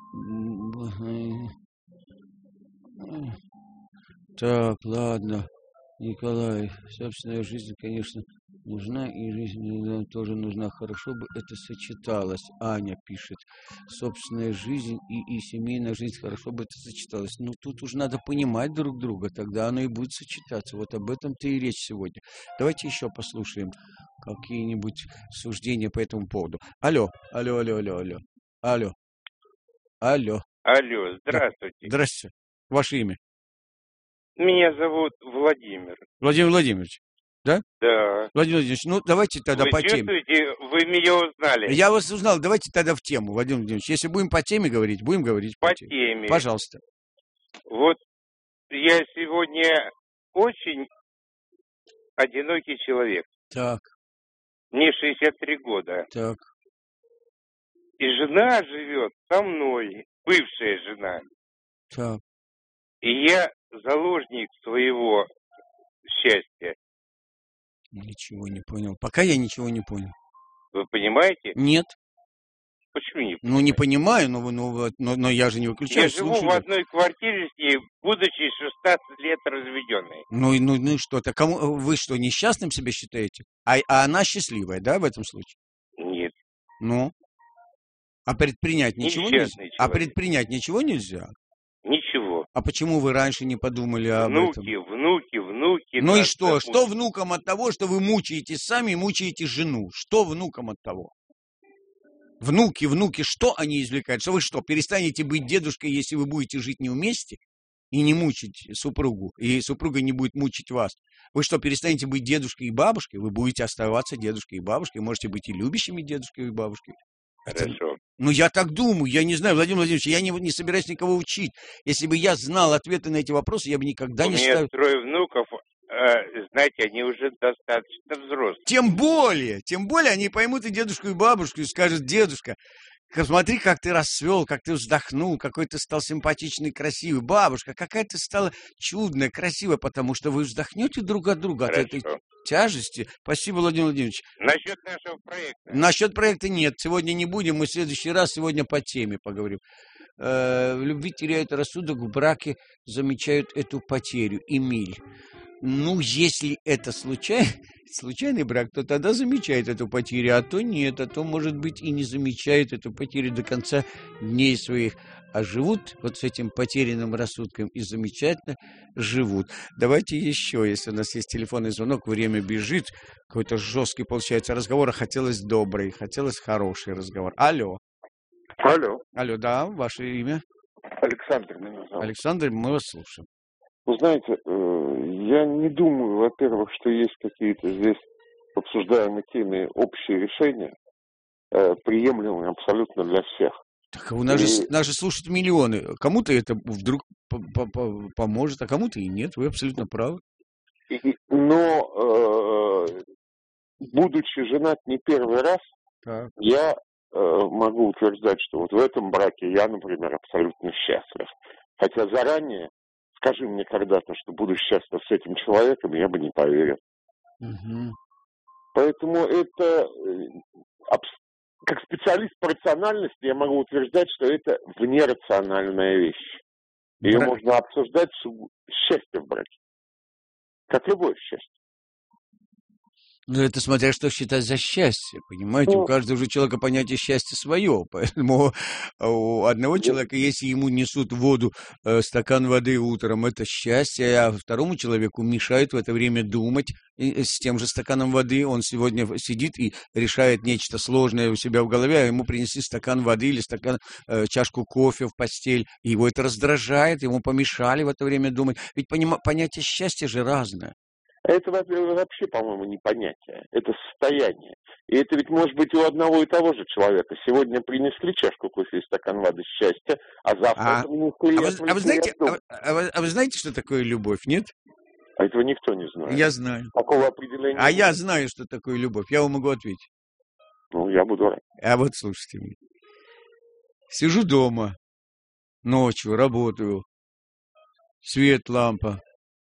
Так, ладно. Николай, собственная жизнь, конечно, нужна, и жизнь нам тоже нужна. Хорошо бы это сочеталось. Аня пишет. Собственная жизнь и, и семейная жизнь, хорошо бы это сочеталось. Ну, тут уже надо понимать друг друга, тогда оно и будет сочетаться. Вот об этом-то и речь сегодня. Давайте еще послушаем какие-нибудь суждения по этому поводу. Алло, алло, алло, алло, алло. Алло. Алло. Алло, здравствуйте. Да. Здравствуйте. Ваше имя? Меня зовут Владимир. Владимир Владимирович, да? Да. Владимир Владимирович, ну давайте тогда вы по теме. чувствуете, вы меня узнали? Я вас узнал, давайте тогда в тему, Владимир Владимирович. Если будем по теме говорить, будем говорить по, по теме. теме. Пожалуйста. Вот я сегодня очень одинокий человек. Так. Мне шестьдесят три года. Так. И жена живет со мной, бывшая жена. Так. И я заложник своего счастья. Ничего не понял. Пока я ничего не понял. Вы понимаете? Нет. Почему не понимаете? Ну, не понимаю, но, но, но, но я же не выключаю. Я живу слушаю. в одной квартире с ней, будучи шестнадцать лет разведенной. Ну, ну, ну что-то. Кому, вы что, несчастным себя считаете? А, а она счастливая, да, в этом случае? Нет. Ну? А предпринять ничего нельзя? Человек. А предпринять ничего нельзя? Ничего. А почему вы раньше не подумали об внуки, этом? Внуки, внуки, внуки. Ну и что? Внуки. Что внукам от того, что вы мучаетесь сами и мучаете жену? Что внукам от того? Внуки, внуки, что они извлекают? Что вы что, перестанете быть дедушкой, если вы будете жить не вместе и не мучить супругу, и супруга не будет мучить вас? Вы что, перестанете быть дедушкой и бабушкой? Вы будете оставаться дедушкой и бабушкой, можете быть и любящими дедушкой и бабушкой. Хорошо. Это, ну, я так думаю, я не знаю, Владимир Владимирович, я не, не собираюсь никого учить. Если бы я знал ответы на эти вопросы, я бы никогда У не меня ставил... трое внуков, э, знаете, они уже достаточно взрослые. Тем более, тем более они поймут и дедушку, и бабушку, и скажут: дедушка, смотри, как ты расцвел, как ты вздохнул, какой ты стал симпатичный, красивый. Бабушка, какая ты стала чудная, красивая, потому что вы вздохнете друг от друга. Хорошо. От этой тяжести. Спасибо, Владимир Владимирович. Насчет нашего проекта. Насчет проекта нет. Сегодня не будем, мы в следующий раз сегодня по теме поговорим. Э, в любви теряют рассудок, в браке замечают эту потерю. Эмиль. Ну, если это случай... случайный брак, то тогда замечает эту потерю, а то нет, а то, может быть, и не замечает эту потерю до конца дней своих, а живут вот с этим потерянным рассудком и замечательно живут. Давайте еще, если у нас есть телефонный звонок, время бежит, какой-то жесткий получается разговор, а хотелось добрый, хотелось хороший разговор. Алло. Алло. Алло, да, ваше имя? Александр меня зовут. Александр, мы вас слушаем. Вы знаете, я не думаю, во-первых, что есть какие-то здесь обсуждаемые темы общие решения, приемлемые абсолютно для всех. Так у нас, и... же, нас же слушают миллионы. Кому-то это вдруг поможет, а кому-то и нет. Вы абсолютно правы. И, но, э, будучи женат не первый раз, так. я э, могу утверждать, что вот в этом браке я, например, абсолютно счастлив. Хотя заранее, скажи мне когда-то, что буду счастлив с этим человеком, я бы не поверил. Угу. Поэтому это, как специалист по рациональности, я могу утверждать, что это внерациональная вещь. Ее Брак. можно обсуждать с счастьем в браке. Как любое счастье. Ну, это смотря что считать за счастье, понимаете? Ну, у каждого же человека понятие счастья свое, поэтому у одного человека, если ему несут в воду э, стакан воды утром, это счастье, а второму человеку мешают в это время думать и, с тем же стаканом воды, он сегодня сидит и решает нечто сложное у себя в голове, а ему принесли стакан воды или стакан, э, чашку кофе в постель, и его это раздражает, ему помешали в это время думать, ведь поним... понятие счастья же разное. Это вообще, по-моему, не понятие, это состояние. И это ведь может быть у одного и того же человека. Сегодня принесли чашку кофе и стакан воды счастья, а завтра а, принесли... А, вы, а, вы знаете, а, а, вы, а вы знаете, что такое любовь, нет? А этого никто не знает. Я знаю. Такого определения А нет. я знаю, что такое любовь. Я вам могу ответить. Ну, я буду рад. А вот слушайте меня. Сижу дома, ночью, работаю, свет, лампа.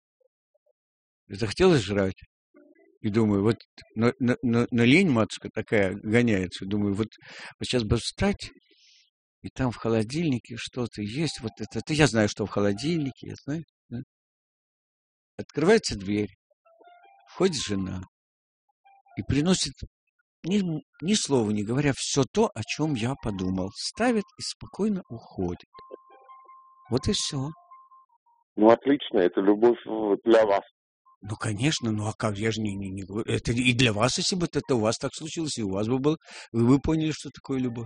Захотелось жрать. И думаю, вот на, на, на, на лень матушка такая гоняется. Думаю, вот, вот сейчас бы встать, и там в холодильнике что-то есть. Вот это, это я знаю, что в холодильнике, я знаю. Да? Открывается дверь, входит жена и приносит, ни, ни слова не говоря, все то, о чем я подумал. Ставит и спокойно уходит. Вот и все. Ну, отлично, это любовь для вас. Ну, конечно, ну а как, я же не, не, не говорю. Это и для вас, если бы это у вас так случилось, и у вас бы было, вы бы поняли, что такое любовь.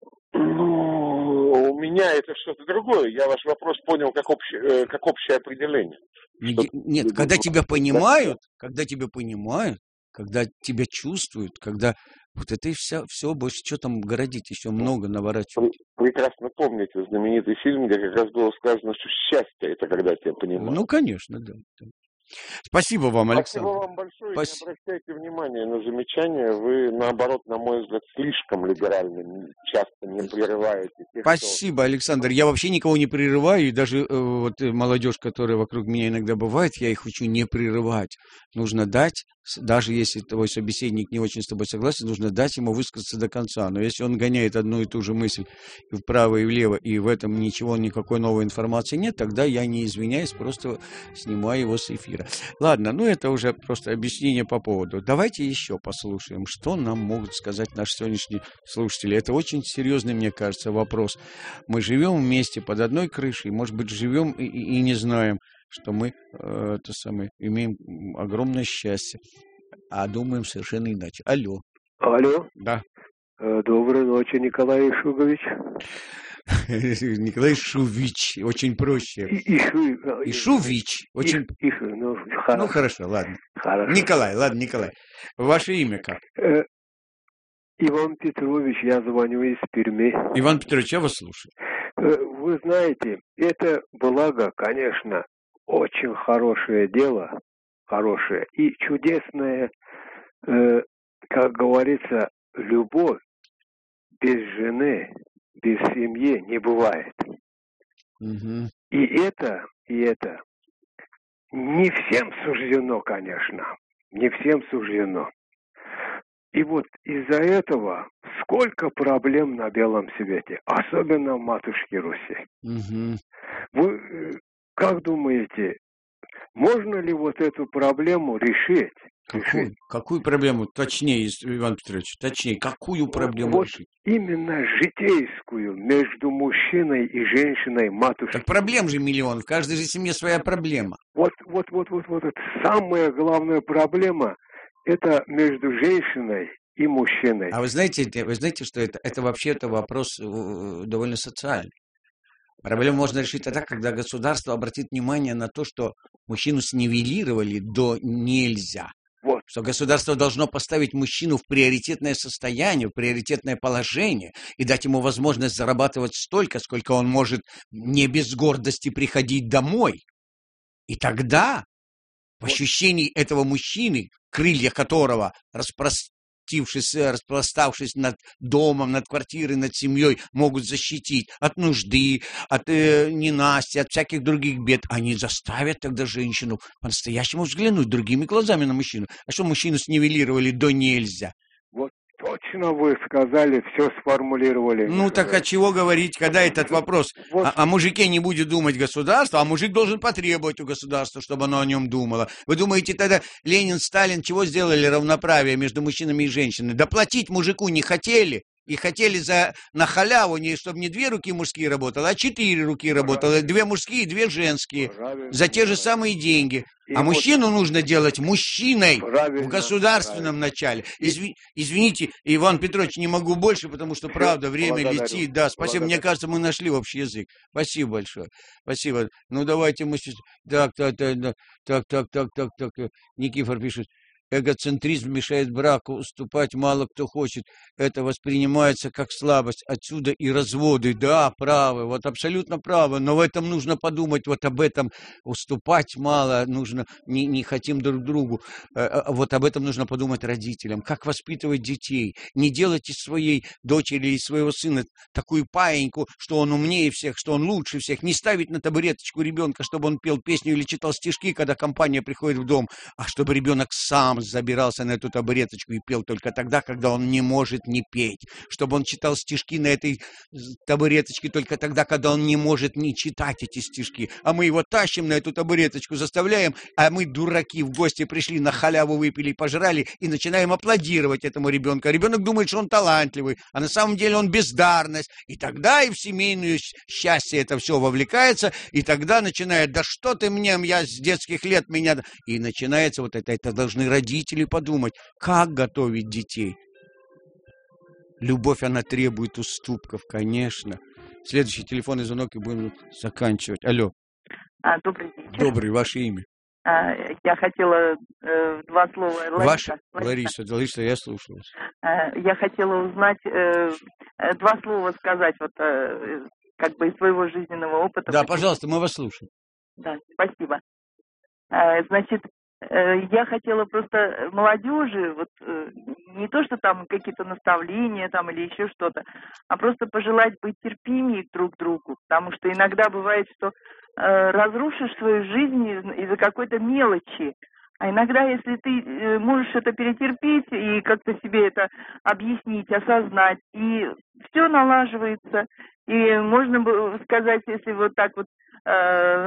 Ну, у меня это что-то другое. Я ваш вопрос понял как, общее, как общее определение. Не, нет, любовь, когда тебя понимают, когда тебя понимают, когда тебя чувствуют, когда вот это и вся, все, больше что там городить, еще много наворачивать. Вы прекрасно помните знаменитый фильм, где как раз было сказано, что счастье это когда тебя понимают. Ну, конечно, да. да. Спасибо вам, Александр. Спасибо вам большое. Спас... Не обращайте внимания на замечания. Вы, наоборот, на мой взгляд, слишком либеральны. Часто не прерываете. Тех, Спасибо, кто... Александр. Я вообще никого не прерываю. И даже э, вот молодежь, которая вокруг меня иногда бывает, я их учу не прерывать. Нужно дать даже если твой собеседник не очень с тобой согласен, нужно дать ему высказаться до конца. Но если он гоняет одну и ту же мысль и вправо, и влево, и в этом ничего, никакой новой информации нет, тогда я не извиняюсь, просто снимаю его с эфира. Ладно, ну это уже просто объяснение по поводу. Давайте еще послушаем, что нам могут сказать наши сегодняшние слушатели. Это очень серьезный, мне кажется, вопрос. Мы живем вместе под одной крышей, может быть, живем и, и, и не знаем, что мы э, то самое, имеем огромное счастье, а думаем совершенно иначе. Алло. Алло. Да. Доброй ночи, Николай Ишугович. Николай Шувич, очень проще. Ишу... Ишувич, очень... Ишу, ну, хорошо. Ну, хорошо, ладно. Хорошо. Николай, ладно, Николай. Ваше имя как? Э, Иван Петрович, я звоню из Перми. Иван Петрович, я вас слушаю. Э, вы знаете, это благо, конечно, очень хорошее дело, хорошее и чудесное, э, как говорится, любовь без жены, без семьи не бывает. Угу. И это, и это не всем суждено, конечно, не всем суждено. И вот из-за этого сколько проблем на белом свете, особенно в матушке Руси. Угу. Вы как думаете, можно ли вот эту проблему решить? Какую, решить? какую проблему? Точнее, Иван Петрович, точнее, какую проблему вот решить? Именно житейскую между мужчиной и женщиной матушкой. Так проблем же миллион, в каждой же семье своя проблема. Вот, вот, вот, вот, вот, это самая главная проблема, это между женщиной и мужчиной. А вы знаете, вы знаете, что это, это вообще-то вопрос довольно социальный. Проблему можно решить тогда, когда государство обратит внимание на то, что мужчину снивелировали до нельзя. Вот. Что государство должно поставить мужчину в приоритетное состояние, в приоритетное положение и дать ему возможность зарабатывать столько, сколько он может не без гордости приходить домой. И тогда, в ощущении этого мужчины, крылья которого, распространяются, распластавшись над домом, над квартирой, над семьей, могут защитить от нужды, от э, ненасти, от всяких других бед. Они заставят тогда женщину по-настоящему взглянуть другими глазами на мужчину. А что мужчину снивелировали до нельзя? Вот точно вы сказали, все сформулировали. Ну так а чего говорить, когда этот вопрос вот. о, о мужике не будет думать государство, а мужик должен потребовать у государства, чтобы оно о нем думало. Вы думаете, тогда Ленин, Сталин чего сделали равноправие между мужчинами и женщинами? Да платить мужику не хотели. И хотели за, на халяву, не, чтобы не две руки мужские работали, а четыре руки работали. Две мужские, две женские. Правильно. За те же самые деньги. И а вот мужчину нужно делать мужчиной в государственном правильно. начале. Изви, извините, Иван Петрович, не могу больше, потому что, правда, время Благодарю. летит. Да, спасибо. Благодарю. Мне кажется, мы нашли общий язык. Спасибо большое. Спасибо. Ну, давайте мы... Так, так, так, так, так, так, так, так. Никифор пишет. Эгоцентризм мешает браку, уступать мало кто хочет. Это воспринимается как слабость. Отсюда и разводы. Да, правы, вот абсолютно правы. Но в этом нужно подумать, вот об этом. Уступать мало, нужно, не, не хотим друг другу. Вот об этом нужно подумать родителям. Как воспитывать детей. Не делать из своей дочери или своего сына такую паиньку, что он умнее всех, что он лучше всех. Не ставить на табуреточку ребенка, чтобы он пел песню или читал стишки, когда компания приходит в дом, а чтобы ребенок сам забирался на эту табуреточку и пел только тогда, когда он не может не петь. Чтобы он читал стишки на этой табуреточке только тогда, когда он не может не читать эти стишки. А мы его тащим на эту табуреточку, заставляем, а мы, дураки, в гости пришли, на халяву выпили, пожрали и начинаем аплодировать этому ребенку. А ребенок думает, что он талантливый, а на самом деле он бездарность. И тогда и в семейное счастье это все вовлекается, и тогда начинает, да что ты мне, я с детских лет меня... И начинается вот это, это должны родители Родители подумать, как готовить детей. Любовь, она требует уступков, конечно. Следующий телефонный звонок и будем заканчивать. Алло. А, добрый вечер. Добрый, ваше имя. А, я хотела э, два слова. Лариса. Ваше? Лариса, Лариса, я слушаю. А, я хотела узнать, э, два слова сказать, вот э, как бы из своего жизненного опыта. Да, пожалуйста, мы вас слушаем. Да, спасибо. А, значит, я хотела просто молодежи, вот не то, что там какие-то наставления там или еще что-то, а просто пожелать быть терпимее друг к другу, потому что иногда бывает, что э, разрушишь свою жизнь из- из-за какой-то мелочи, А иногда, если ты э, можешь это перетерпеть и как-то себе это объяснить, осознать, и все налаживается. И можно бы сказать, если вот так вот, э,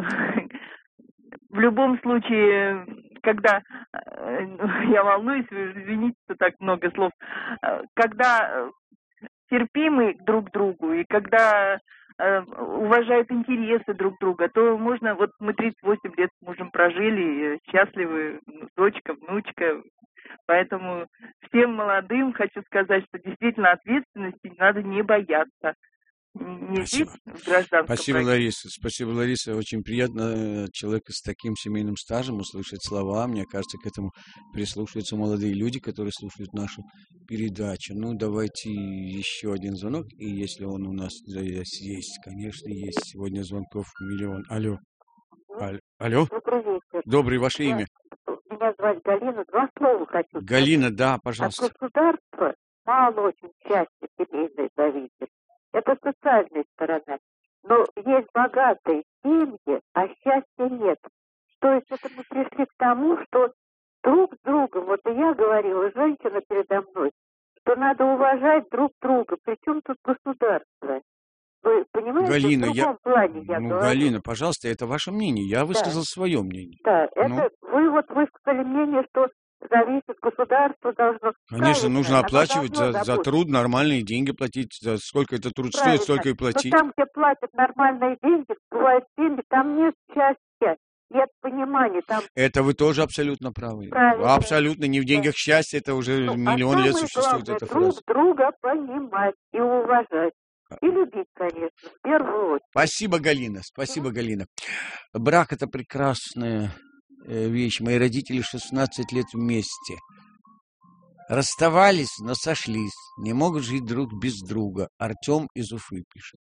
в любом случае, когда, э, я волнуюсь, вы извините, что так много слов, э, когда терпимы друг к другу, и когда э, уважают интересы друг друга, то можно, вот мы тридцать восемь лет с мужем прожили, счастливы, дочка, внучка, поэтому всем молодым хочу сказать, что действительно ответственности надо не бояться. Не Спасибо. Здесь, в гражданском Спасибо, браке. Лариса. Спасибо, Лариса. Очень приятно человека с таким семейным стажем услышать слова. Мне кажется, к этому прислушиваются молодые люди, которые слушают нашу передачу. Ну, давайте еще один звонок. И если он у нас здесь есть, конечно, есть. Сегодня звонков миллион. Алло. Алло. Алло. Добрый вечер. Добрый, ваше Я, имя? Меня звать Галина. Два слова хочу. Галина, да, пожалуйста. От государства мало очень счастья семейной зависит. Это социальная сторона. Но есть богатые семьи, а счастья нет. То есть это мы пришли к тому, что друг с другом, вот и я говорила, женщина передо мной, что надо уважать друг друга. Причем тут государство? Вы понимаете, Галина, в другом я... плане я ну, говорю. Галина, пожалуйста, это ваше мнение. Я высказал Да. свое мнение. Да, Ну. это вы вот высказали мнение, что зависит, государство должно... Конечно, Правильно, нужно оно оплачивать должно за, за заботиться. труд, нормальные деньги платить. За сколько это труд Правильно. стоит, столько и Но платить. там, где платят нормальные деньги, бывают семьи, там нет счастья, нет понимания. Там... Это вы тоже абсолютно правы. Правильно. Абсолютно. Не в деньгах счастье, это уже Ну, миллион а лет самое существует главное, эта друг фраза. друга понимать и уважать. И любить, конечно, в первую очередь. Спасибо, Галина. Спасибо, Галина. Брак – это прекрасная э, вещь. Мои родители шестнадцать лет вместе. Расставались, но сошлись. Не могут жить друг без друга. Артем из Уфы пишет.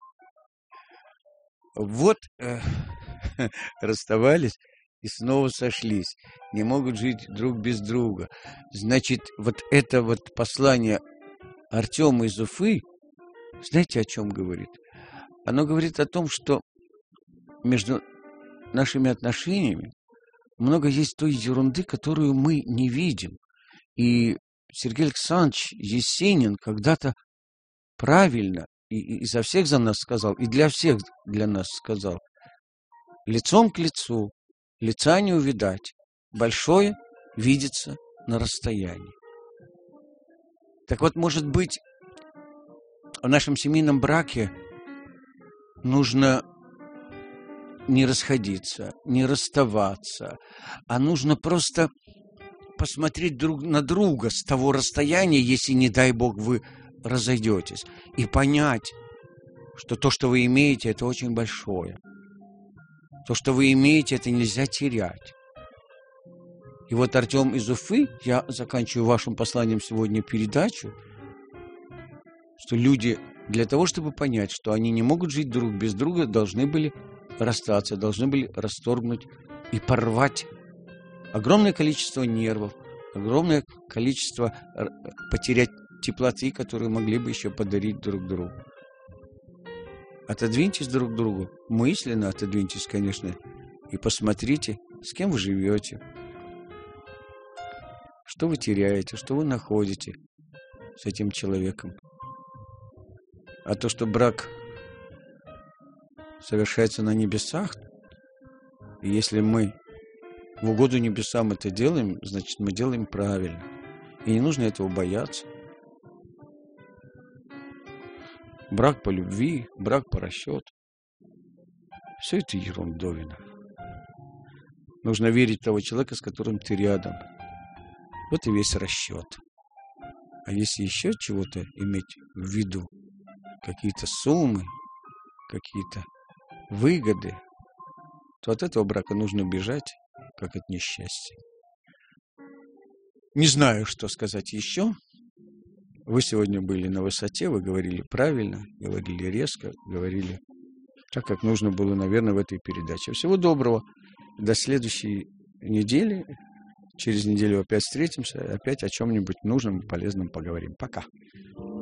Вот э, расставались и снова сошлись. Не могут жить друг без друга. Значит, вот это вот послание Артема из Уфы, знаете, о чем говорит? Оно говорит о том, что между нашими отношениями много есть той ерунды, которую мы не видим. И Сергей Александрович Есенин когда-то правильно и, и, и за всех за нас сказал, и для всех для нас сказал: лицом к лицу, лица не увидать, большое видится на расстоянии. Так вот, может быть, в нашем семейном браке нужно не расходиться, не расставаться, а нужно просто посмотреть друг на друга с того расстояния, если, не дай Бог, вы разойдетесь, и понять, что то, что вы имеете, это очень большое. То, что вы имеете, это нельзя терять. И вот Артем из Уфы, я заканчиваю вашим посланием сегодня передачу, что люди для того, чтобы понять, что они не могут жить друг без друга, должны были расстаться, должны были расторгнуть и порвать огромное количество нервов, огромное количество потерять теплоты, которые могли бы еще подарить друг другу. Отодвиньтесь друг к другу, мысленно отодвиньтесь, конечно, и посмотрите, с кем вы живете, что вы теряете, что вы находите с этим человеком. А то, что брак совершается на небесах, и если мы в угоду небесам это делаем, значит, мы делаем правильно. И не нужно этого бояться. Брак по любви, брак по расчету. Все это ерундовина. Нужно верить в того человека, с которым ты рядом. Вот и весь расчет. А если еще чего-то иметь в виду, какие-то суммы, какие-то выгоды, то от этого брака нужно бежать, как от несчастья. Не знаю, что сказать еще. Вы сегодня были на высоте, вы говорили правильно, говорили резко, говорили так, как нужно было, наверное, в этой передаче. Всего доброго. До следующей недели. Через неделю опять встретимся, опять о чем-нибудь нужном и полезном поговорим. Пока.